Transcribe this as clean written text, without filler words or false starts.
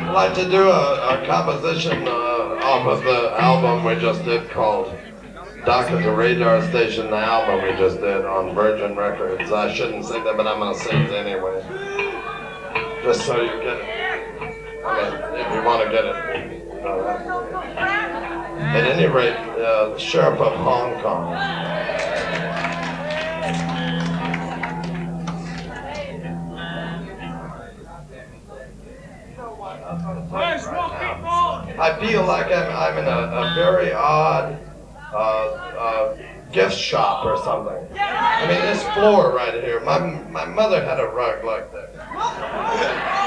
I'd like to do a composition off of the album we just did called Dock at the Radar Station, the album we just did on Virgin Records. I shouldn't say that, but I'm going to say it anyway. Just so you get it. I mean, if you want to get it. You know that. At any rate, the Sheriff of Hong Kong. I feel like I'm in a very odd gift shop or something. I mean, this floor right here, my mother had a rug like that.